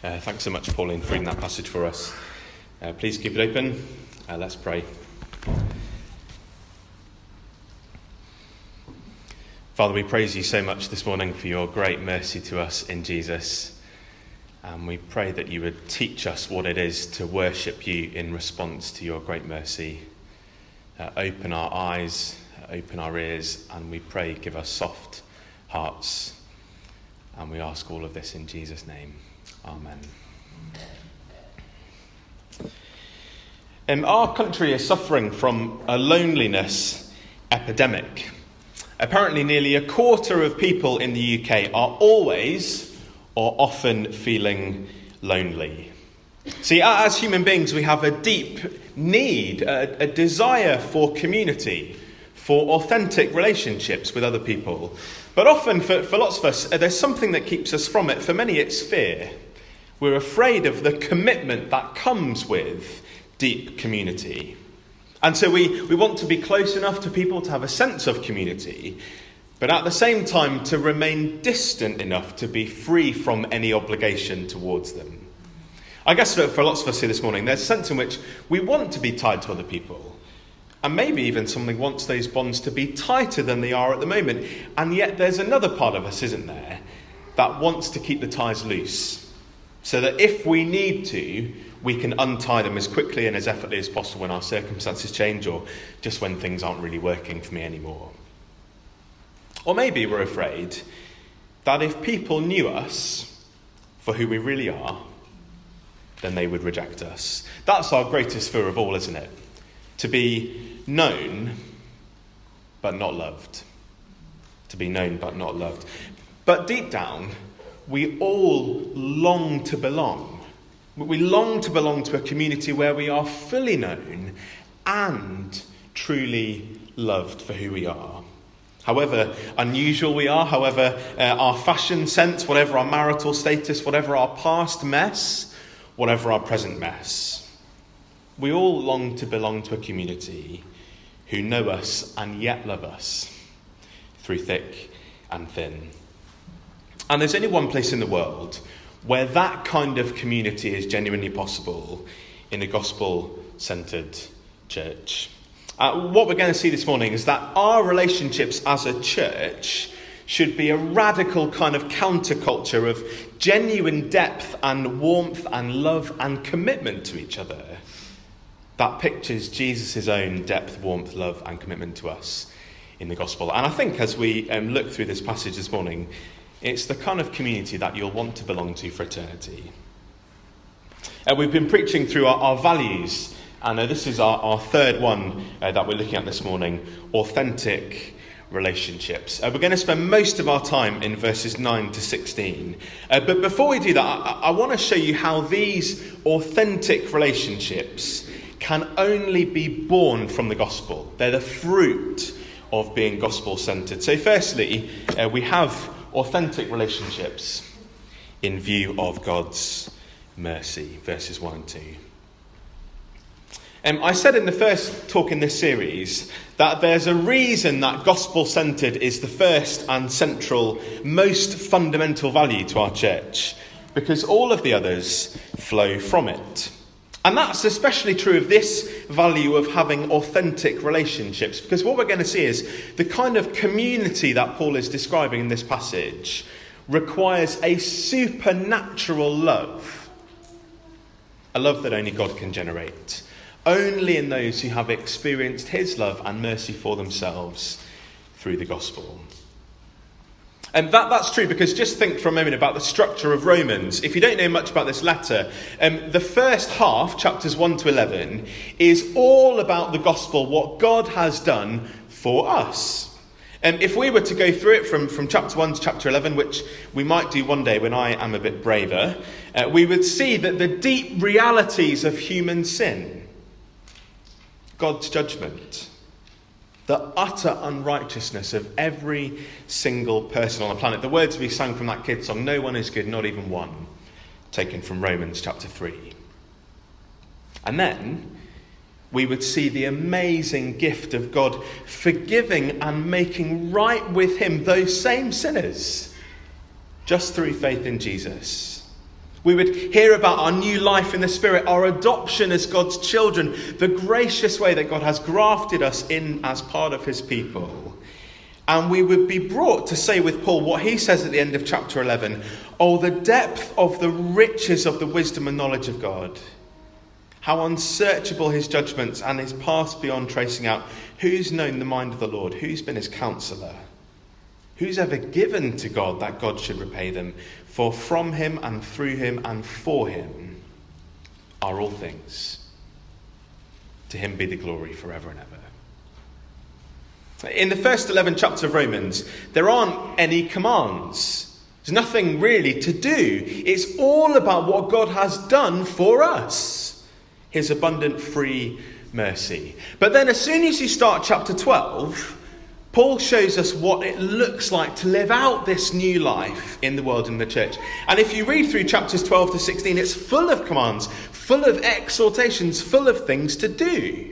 Thanks so much, Pauline, for reading that passage for us. Please keep it open. Let's pray. Father, we praise you so much this morning for your great mercy to us in Jesus. And we pray that you would teach us what it is to worship you in response to your great mercy. Open our eyes, open our ears, and we pray give us soft hearts. And we ask all of this in Jesus' name. Amen. Our country is suffering from a loneliness epidemic. Apparently, nearly a quarter of people in the UK are always or often feeling lonely. See, as human beings, we have a deep need, a desire for community, for authentic relationships with other people. But often, for lots of us, there's something that keeps us from it. For many, it's fear. We're afraid of the commitment that comes with deep community. And so we want to be close enough to people to have a sense of community, but at the same time to remain distant enough to be free from any obligation towards them. I guess for lots of us here this morning, there's a sense in which we want to be tied to other people. And maybe even somebody wants those bonds to be tighter than they are at the moment. And yet there's another part of us, isn't there, that wants to keep the ties loose, so that if we need to, we can untie them as quickly and as effortlessly as possible when our circumstances change, or just when things aren't really working for me anymore. Or maybe we're afraid that if people knew us for who we really are, then they would reject us. That's our greatest fear of all, isn't it? To be known, but not loved. To be known, but not loved. But deep down, we all long to belong. We long to belong to a community where we are fully known and truly loved for who we are. However unusual we are, however our fashion sense, whatever our marital status, whatever our past mess, whatever our present mess, we all long to belong to a community who know us and yet love us through thick and thin. And there's only one place in the world where that kind of community is genuinely possible, in a gospel-centred church. What we're going to see this morning is that our relationships as a church should be a radical kind of counterculture of genuine depth and warmth and love and commitment to each other. That pictures Jesus' own depth, warmth, love and commitment to us in the gospel. And I think as we look through this passage this morning, it's the kind of community that you'll want to belong to for eternity. We've been preaching through our values, and this is our third one that we're looking at this morning, authentic relationships. We're going to spend most of our time in verses 9 to 16. But before we do that, I want to show you how these authentic relationships can only be born from the gospel. They're the fruit of being gospel-centred. So firstly, we have authentic relationships in view of God's mercy, verses 1 and 2. I said in the first talk in this series that there's a reason that gospel-centred is the first and central, most fundamental value to our church, because all of the others flow from it. And that's especially true of this value of having authentic relationships, because what we're going to see is the kind of community that Paul is describing in this passage requires a supernatural love, a love that only God can generate, only in those who have experienced his love and mercy for themselves through the gospel. And that's true because just think for a moment about the structure of Romans. If you don't know much about this letter, the first half, chapters 1 to 11, is all about the gospel, what God has done for us. If we were to go through it from chapter 1 to chapter 11, which we might do one day when I am a bit braver, we would see that the deep realities of human sin, God's judgment, the utter unrighteousness of every single person on the planet. The words we sang from that kids' song, "No one is good, not even one," taken from Romans chapter 3. And then we would see the amazing gift of God forgiving and making right with him those same sinners just through faith in Jesus. We would hear about our new life in the Spirit, our adoption as God's children, the gracious way that God has grafted us in as part of his people. And we would be brought to say with Paul what he says at the end of chapter 11, "Oh, the depth of the riches of the wisdom and knowledge of God. How unsearchable his judgments and his paths beyond tracing out. Who's known the mind of the Lord? Who's been his counselor? Who's ever given to God that God should repay them? For from him and through him and for him are all things. To him be the glory forever and ever." In the first 11 chapters of Romans, there aren't any commands. There's nothing really to do. It's all about what God has done for us. His abundant free mercy. But then as soon as you start chapter 12, Paul shows us what it looks like to live out this new life in the world and the church. And if you read through chapters 12 to 16, it's full of commands, full of exhortations, full of things to do.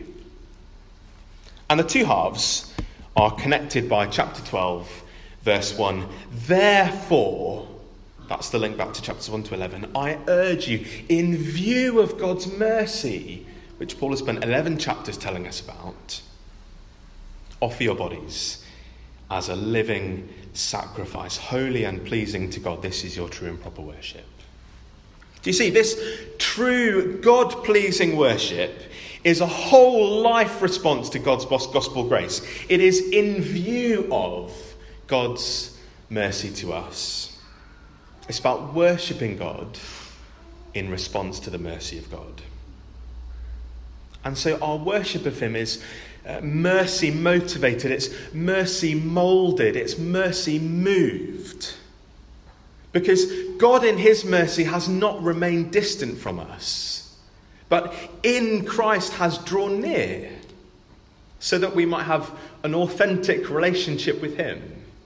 And the two halves are connected by chapter 12, verse 1. Therefore, that's the link back to chapters 1 to 11, I urge you, in view of God's mercy, which Paul has spent 11 chapters telling us about, offer your bodies as a living sacrifice, holy and pleasing to God. This is your true and proper worship. Do you see, this true God-pleasing worship is a whole life response to God's gospel grace. It is in view of God's mercy to us. It's about worshipping God in response to the mercy of God. And so our worship of him is mercy motivated, it's mercy moulded, it's mercy moved. Because God in his mercy has not remained distant from us, but in Christ has drawn near so that we might have an authentic relationship with him.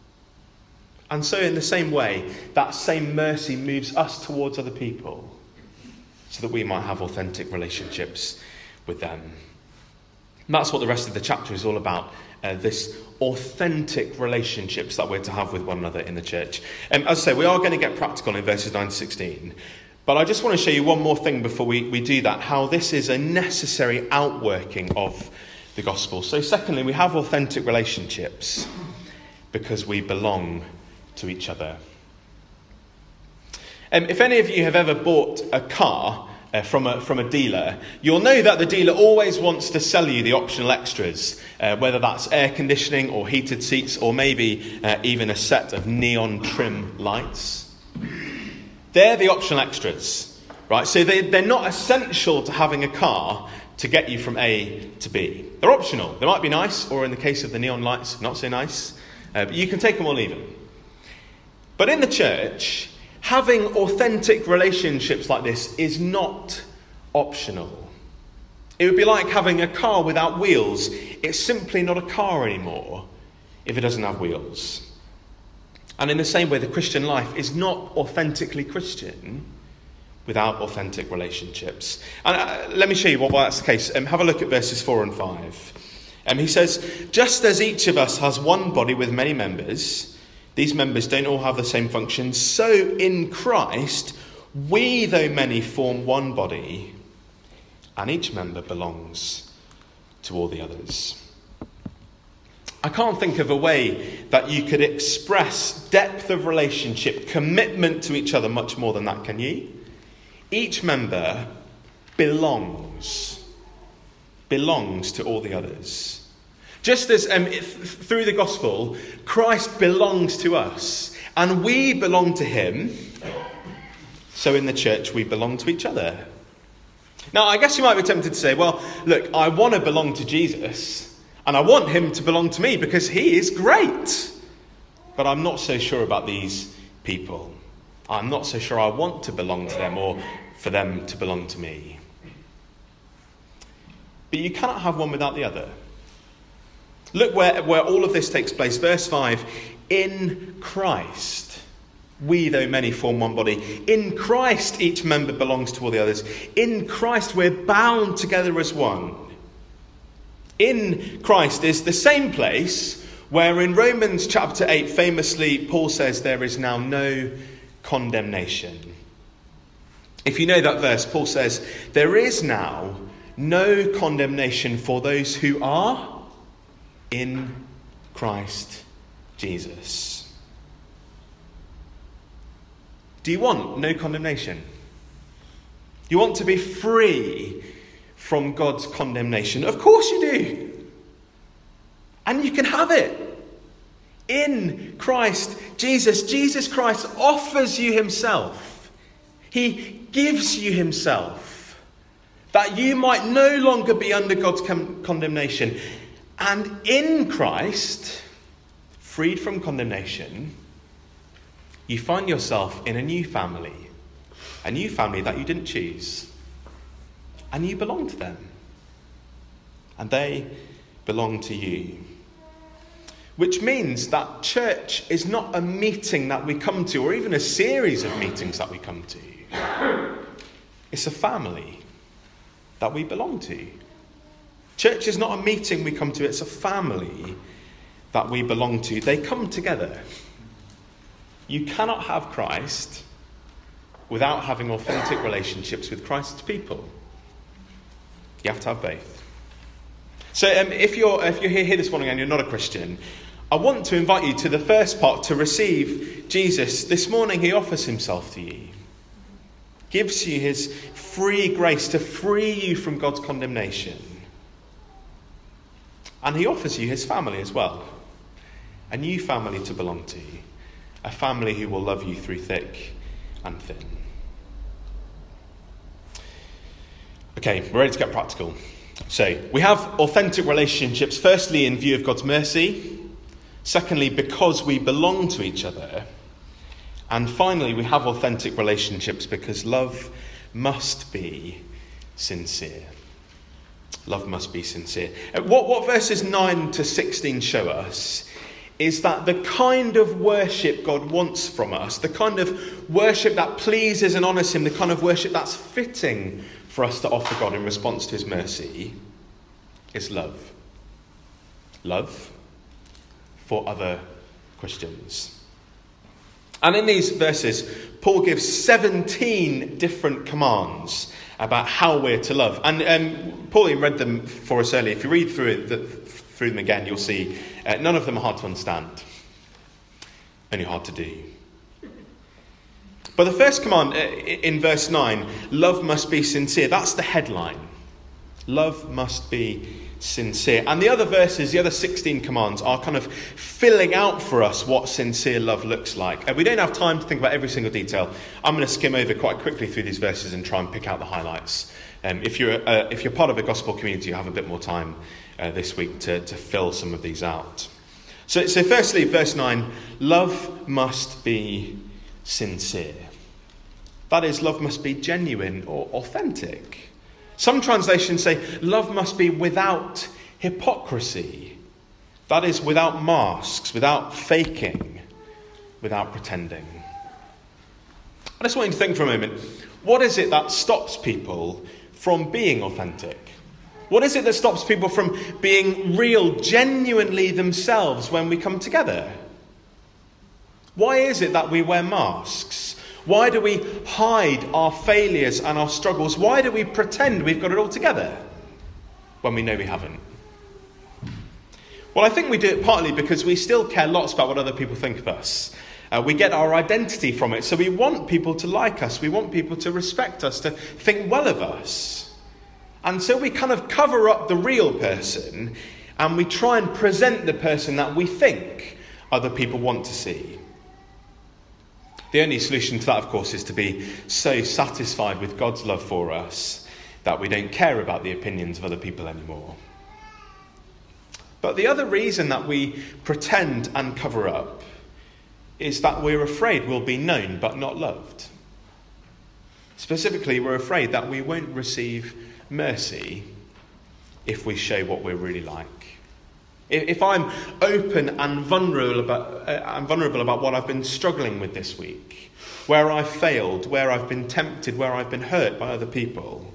And so in the same way, that same mercy moves us towards other people so that we might have authentic relationships with them. And that's what the rest of the chapter is all about, this authentic relationships that we're to have with one another in the church. As I say, we are going to get practical in verses 9 to 16. But I just want to show you one more thing before we do that, how this is a necessary outworking of the gospel. So secondly, we have authentic relationships because we belong to each other. If any of you have ever bought a car from a dealer, you'll know that the dealer always wants to sell you the optional extras, whether that's air conditioning or heated seats or maybe even a set of neon trim lights. They're the optional extras, right? So they're not essential to having a car to get you from A to B. They're optional. They might be nice, or in the case of the neon lights, not so nice. But you can take them or leave them. But in the church, having authentic relationships like this is not optional. It would be like having a car without wheels. It's simply not a car anymore if it doesn't have wheels. And in the same way, the Christian life is not authentically Christian without authentic relationships. And let me show you why that's the case. Have a look at verses 4 and 5. He says, just as each of us has one body with many members, these members don't all have the same function, so in Christ, we, though many, form one body, and each member belongs to all the others. I can't think of a way that you could express depth of relationship, commitment to each other much more than that, can you? Each member belongs to all the others. Just as through the gospel, Christ belongs to us and we belong to him, so in the church we belong to each other. Now, I guess you might be tempted to say, well, look, I want to belong to Jesus and I want him to belong to me because he is great. But I'm not so sure about these people. I'm not so sure I want to belong to them or for them to belong to me. But you cannot have one without the other. Look where all of this takes place. Verse 5, in Christ, we, though many, form one body. In Christ, each member belongs to all the others. In Christ, we're bound together as one. In Christ is the same place where in Romans chapter 8, famously, Paul says there is now no condemnation. If you know that verse, Paul says, there is now no condemnation for those who are in Christ Jesus. Do you want no condemnation? You want to be free from God's condemnation? Of course you do. And you can have it. In Christ Jesus. Jesus Christ offers you himself. He gives you himself, that you might no longer be under God's condemnation. And in Christ, freed from condemnation, you find yourself in a new family that you didn't choose. And you belong to them. And they belong to you. Which means that church is not a meeting that we come to, or even a series of meetings that we come to. It's a family that we belong to. Church is not a meeting we come to, it's a family that we belong to. They come together. You cannot have Christ without having authentic relationships with Christ's people. You have to have both. So if you're here this morning and you're not a Christian, I want to invite you to the first part, to receive Jesus. This morning he offers himself to you. Gives you his free grace to free you from God's condemnation. And he offers you his family as well. A new family to belong to. A family who will love you through thick and thin. Okay, we're ready to get practical. So, we have authentic relationships, firstly in view of God's mercy. Secondly, because we belong to each other. And finally, we have authentic relationships because love must be sincere. Love must be sincere. What verses 9 to 16 show us is that the kind of worship God wants from us, the kind of worship that pleases and honours him, the kind of worship that's fitting for us to offer God in response to his mercy, is love. Love for other Christians. And in these verses, Paul gives 17 different commands about how we're to love. And Pauline read them for us earlier. If you read through them again, you'll see none of them are hard to understand. Only hard to do. But the first command in verse 9, love must be sincere. That's the headline. Love must be sincere. And the other verses, the other 16 commands, are kind of filling out for us what sincere love looks like. We don't have time to think about every single detail. I'm going to skim over quite quickly through these verses and try and pick out the highlights. If you're part of a gospel community, you have a bit more time this week to fill some of these out. So firstly, verse 9, love must be sincere. That is, love must be genuine or authentic. Some translations say love must be without hypocrisy. That is, without masks, without faking, without pretending. I just want you to think for a moment, what is it that stops people from being authentic? What is it that stops people from being real, genuinely themselves when we come together? Why is it that we wear masks? Why do we hide our failures and our struggles? Why do we pretend we've got it all together when we know we haven't? Well, I think we do it partly because we still care lots about what other people think of us. We get our identity from it. So we want people to like us. We want people to respect us, to think well of us. And so we kind of cover up the real person and we try and present the person that we think other people want to see. The only solution to that, of course, is to be so satisfied with God's love for us that we don't care about the opinions of other people anymore. But the other reason that we pretend and cover up is that we're afraid we'll be known but not loved. Specifically, we're afraid that we won't receive mercy if we show what we're really like. If I'm open and vulnerable about what I've been struggling with this week, where I've failed, where I've been tempted, where I've been hurt by other people,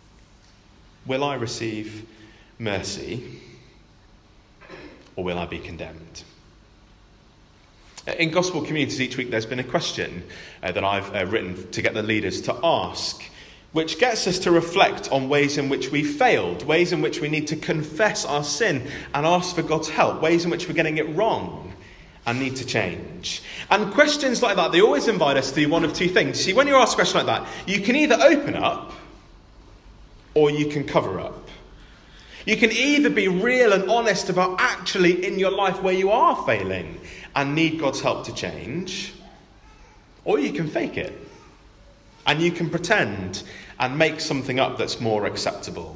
will I receive mercy or will I be condemned? In Gospel Communities each week, there's been a question that I've written to get the leaders to ask, which gets us to reflect on ways in which we failed, ways in which we need to confess our sin and ask for God's help, ways in which we're getting it wrong and need to change. And questions like that, they always invite us to do one of two things. See, when you ask a question like that, you can either open up or you can cover up. You can either be real and honest about actually in your life where you are failing and need God's help to change, or you can fake it. And you can pretend and make something up that's more acceptable.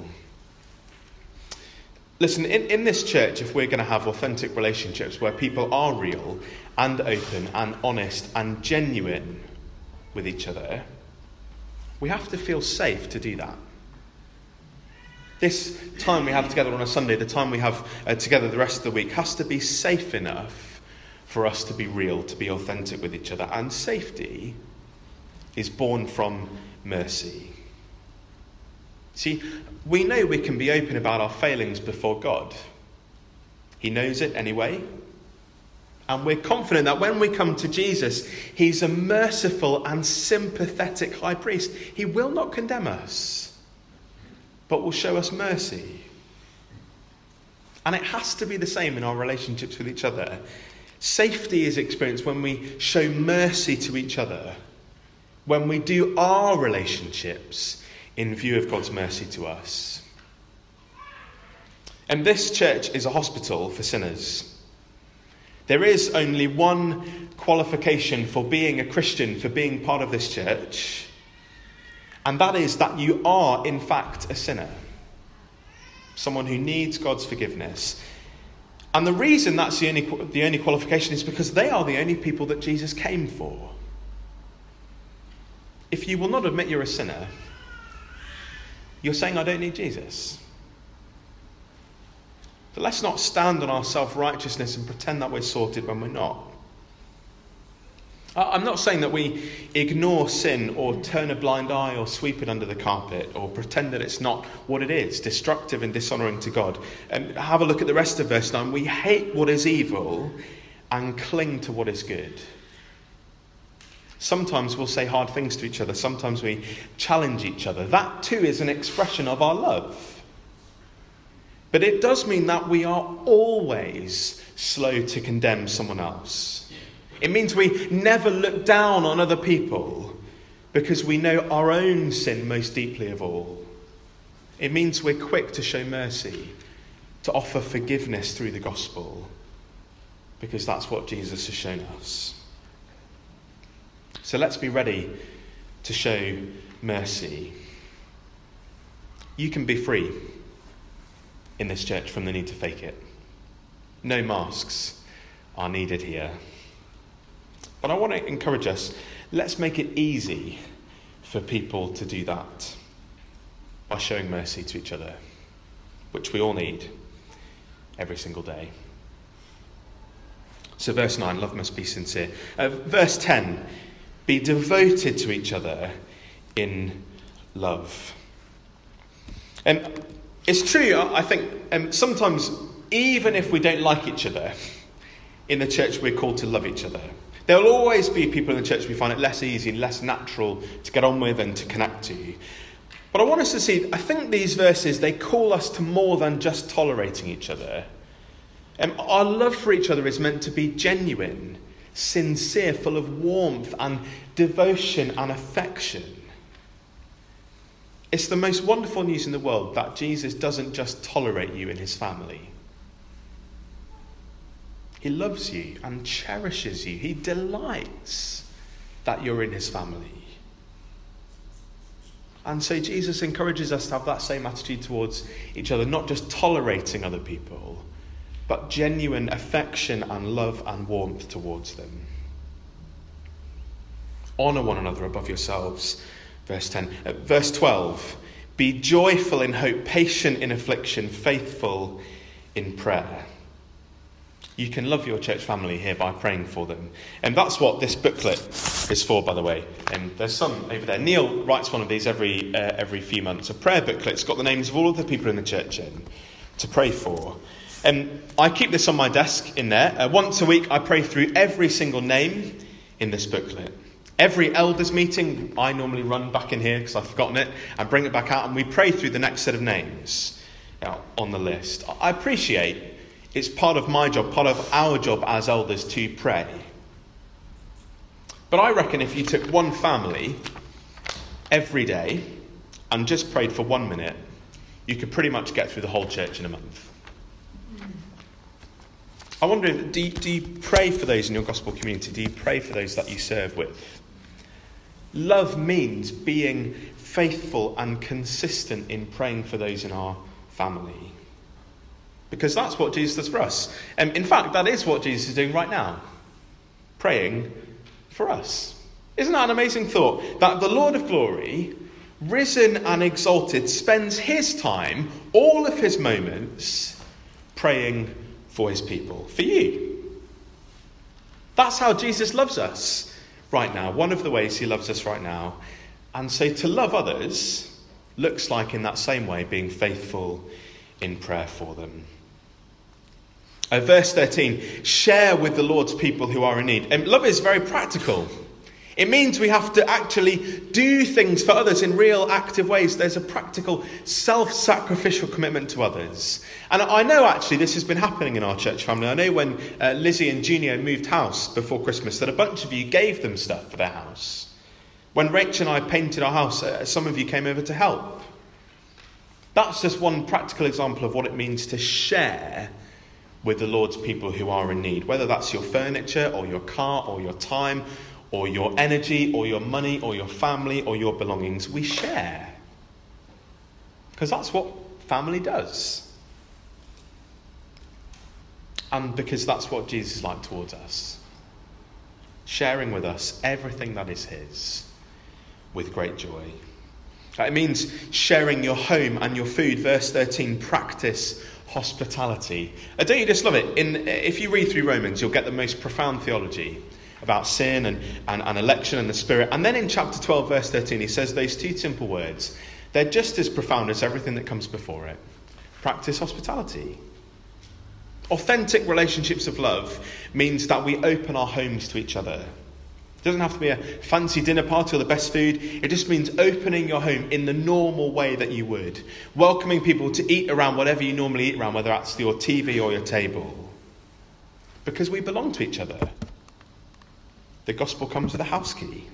Listen, in this church, if we're going to have authentic relationships where people are real and open and honest and genuine with each other, we have to feel safe to do that. This time we have together on a Sunday, the time we have together the rest of the week, has to be safe enough for us to be real, to be authentic with each other. And safety is born from mercy. See, we know we can be open about our failings before God. He knows it anyway. And we're confident that when we come to Jesus, he's a merciful and sympathetic high priest. He will not condemn us, but will show us mercy. And it has to be the same in our relationships with each other. Safety is experienced when we show mercy to each other, when we do our relationships in view of God's mercy to us. And this church is a hospital for sinners. There is only one qualification for being a Christian, for being part of this church, and that is that you are, in fact, a sinner. Someone who needs God's forgiveness. And the reason that's the only qualification is because they are the only people that Jesus came for. If you will not admit you're a sinner, you're saying, I don't need Jesus. But let's not stand on our self-righteousness and pretend that we're sorted when we're not. I'm not saying that we ignore sin or turn a blind eye or sweep it under the carpet or pretend that it's not what it is, destructive and dishonouring to God. And have a look at the rest of verse 9. We hate what is evil and cling to what is good. Sometimes we'll say hard things to each other. Sometimes we challenge each other. That too is an expression of our love. But it does mean that we are always slow to condemn someone else. It means we never look down on other people because we know our own sin most deeply of all. It means we're quick to show mercy, to offer forgiveness through the gospel, because that's what Jesus has shown us. So let's be ready to show mercy. You can be free in this church from the need to fake it. No masks are needed here. But I want to encourage us, let's make it easy for people to do that by showing mercy to each other, which we all need every single day. So verse 9, love must be sincere. Verse 10, be devoted to each other in love. It's true, I think, sometimes even if we don't like each other, in the church we're called to love each other. There will always be people in the church we find it less easy and less natural to get on with and to connect to. But I want us to see, I think these verses, they call us to more than just tolerating each other. Our love for each other is meant to be genuine, sincere, full of warmth and devotion and affection. It's the most wonderful news in the world that Jesus doesn't just tolerate you in his family. He loves you and cherishes you. He delights that you're in his family. And so Jesus encourages us to have that same attitude towards each other, not just tolerating other people, but genuine affection and love and warmth towards them. Honour one another above yourselves. Verse 10. Verse 12. Be joyful in hope, patient in affliction, faithful in prayer. You can love your church family here by praying for them. And that's what this booklet is for, by the way. And there's some over there. Neil writes one of these every few months. A prayer booklet. It's got the names of all of the people in the church in to pray for. I keep this on my desk in there. Once a week I pray through every single name in this booklet. Every elders meeting I normally run back in here because I've forgotten it and bring it back out, and we pray through the next set of names on the list. I appreciate it's part of my job, part of our job as elders to pray. But I reckon if you took one family every day and just prayed for 1 minute, you could pretty much get through the whole church in a month. I wonder, do you pray for those in your gospel community? Do you pray for those that you serve with? Love means being faithful and consistent in praying for those in our family. Because that's what Jesus does for us. In fact, that is what Jesus is doing right now. Praying for us. Isn't that an amazing thought? That the Lord of glory, risen and exalted, spends his time, all of his moments, praying for his people. For you. That's how Jesus loves us right now. One of the ways he loves us right now. And so to love others looks like, in that same way, being faithful in prayer for them. Verse 13, share with the Lord's people who are in need. Love is very practical. It means we have to actually do things for others in real active ways. There's a practical self-sacrificial commitment to others. And I know actually this has been happening in our church family. I know when Lizzie and Junio moved house before Christmas that a bunch of you gave them stuff for their house. When Rachel and I painted our house, some of you came over to help. That's just one practical example of what it means to share with the Lord's people who are in need. Whether that's your furniture or your car or your time or your energy, or your money, or your family, or your belongings, we share. Because that's what family does. And because that's what Jesus is like towards us. Sharing with us everything that is his, with great joy. It means sharing your home and your food. Verse 13, practice hospitality. Don't you just love it? If you read through Romans, you'll get the most profound theology about sin and election and the Spirit. And then in chapter 12, verse 13, he says those two simple words. They're just as profound as everything that comes before it. Practice hospitality. Authentic relationships of love means that we open our homes to each other. It doesn't have to be a fancy dinner party or the best food. It just means opening your home in the normal way that you would. Welcoming people to eat around whatever you normally eat around, whether that's your TV or your table. Because we belong to each other. The gospel comes with a house key.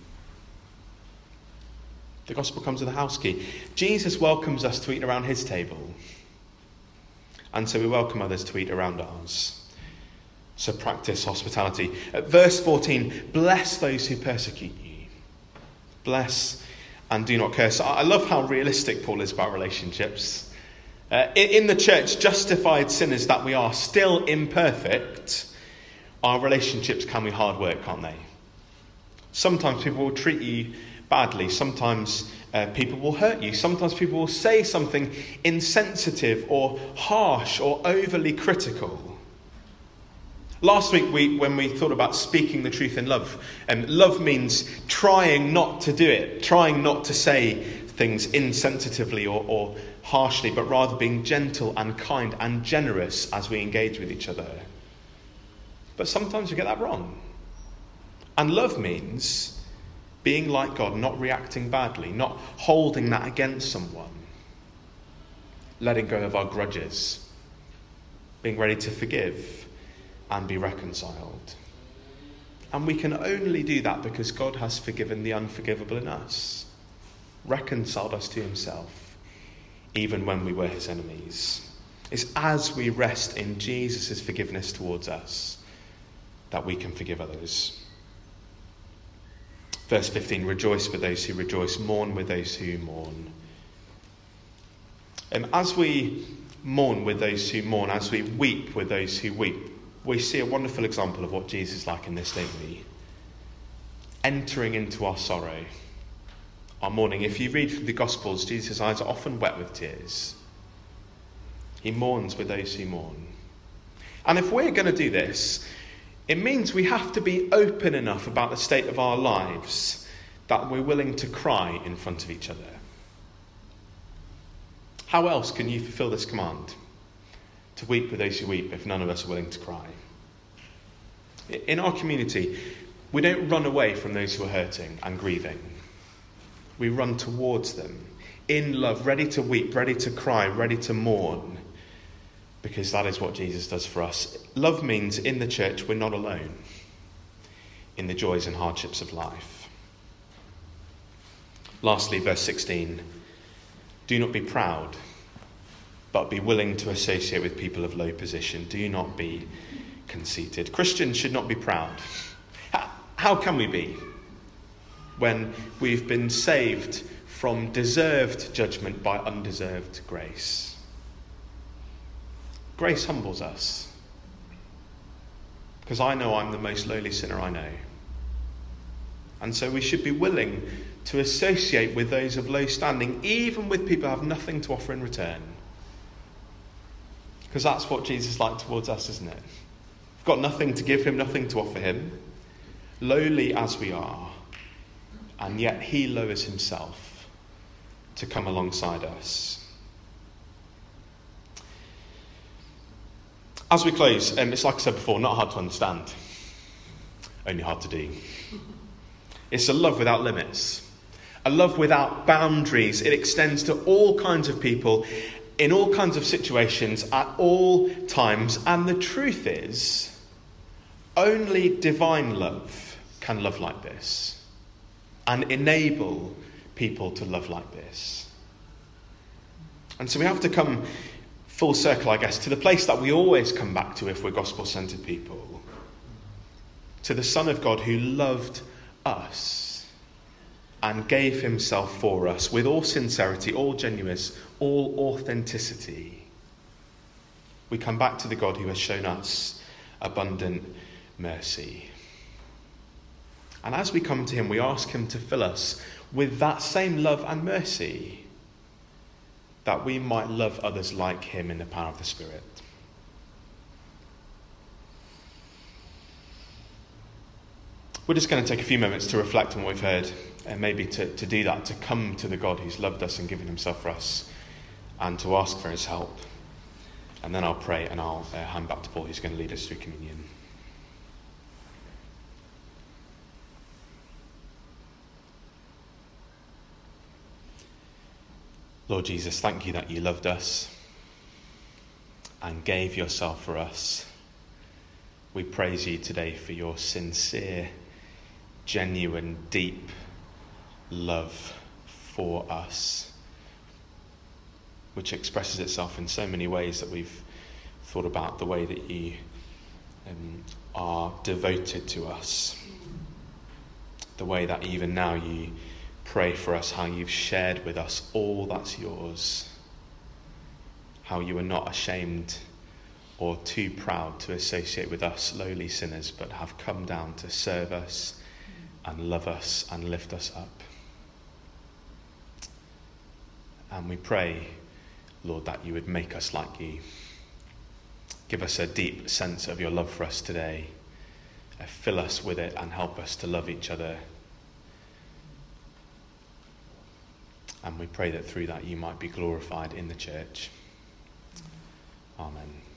The gospel comes with a house key. Jesus welcomes us to eat around his table. And so we welcome others to eat around ours. So practice hospitality. Verse 14, bless those who persecute you. Bless and do not curse. I love how realistic Paul is about relationships. In the church, justified sinners that we are, still imperfect, our relationships can be hard work, can't they? Sometimes people will treat you badly. Sometimes people will hurt you. Sometimes people will say something insensitive or harsh or overly critical. Last week, when we thought about speaking the truth in love, love means trying not to do it, trying not to say things insensitively or harshly, but rather being gentle and kind and generous as we engage with each other. But sometimes we get that wrong. And love means being like God, not reacting badly, not holding that against someone, letting go of our grudges, being ready to forgive and be reconciled. And we can only do that because God has forgiven the unforgivable in us, reconciled us to himself, even when we were his enemies. It's as we rest in Jesus' forgiveness towards us that we can forgive others. Verse 15, rejoice with those who rejoice, mourn with those who mourn. And as we mourn with those who mourn, as we weep with those who weep, we see a wonderful example of what Jesus is like in this, don't we? Entering into our sorrow, our mourning. If you read through the Gospels, Jesus' eyes are often wet with tears. He mourns with those who mourn. And if we're going to do this, it means we have to be open enough about the state of our lives that we're willing to cry in front of each other. How else can you fulfill this command? to weep with those who weep if none of us are willing to cry. In our community, we don't run away from those who are hurting and grieving. We run towards them in love, ready to weep, ready to cry, ready to mourn, because that is what Jesus does for us. Love means in the church we're not alone in the joys and hardships of life. Lastly, verse 16, do not be proud, but be willing to associate with people of low position. Do not be conceited. Christians should not be proud. How can we be when we've been saved from deserved judgment by undeserved grace? Grace humbles us, because I know I'm the most lowly sinner I know. And so we should be willing to associate with those of low standing, even with people who have nothing to offer in return. Because that's what Jesus is like towards us, isn't it? We've got nothing to give him, nothing to offer him. Lowly as we are, and yet he lowers himself to come alongside us. As we close, it's like I said before, not hard to understand, only hard to do. It's a love without limits, a love without boundaries. It extends to all kinds of people, in all kinds of situations, at all times. And the truth is, only divine love can love like this and enable people to love like this. And so we have to come full circle, I guess, to the place that we always come back to if we're gospel-centred people. To the Son of God who loved us and gave himself for us with all sincerity, all genuineness, all authenticity. We come back to the God who has shown us abundant mercy. And as we come to him, we ask him to fill us with that same love and mercy, that we might love others like him in the power of the Spirit. We're just going to take a few moments to reflect on what we've heard, and maybe to do that, to come to the God who's loved us and given himself for us, and to ask for his help. And then I'll pray, and I'll hand back to Paul, who's going to lead us through communion. Lord Jesus, thank you that you loved us and gave yourself for us. We praise you today for your sincere, genuine, deep love for us, which expresses itself in so many ways that we've thought about, the way that you are devoted to us, the way that even now you pray for us, how you've shared with us all that's yours, how you are not ashamed or too proud to associate with us lowly sinners, but have come down to serve us and love us and lift us up. And we pray, Lord, that you would make us like you. Give us a deep sense of your love for us today. Fill us with it and help us to love each other. And we pray that through that you might be glorified in the church. Amen.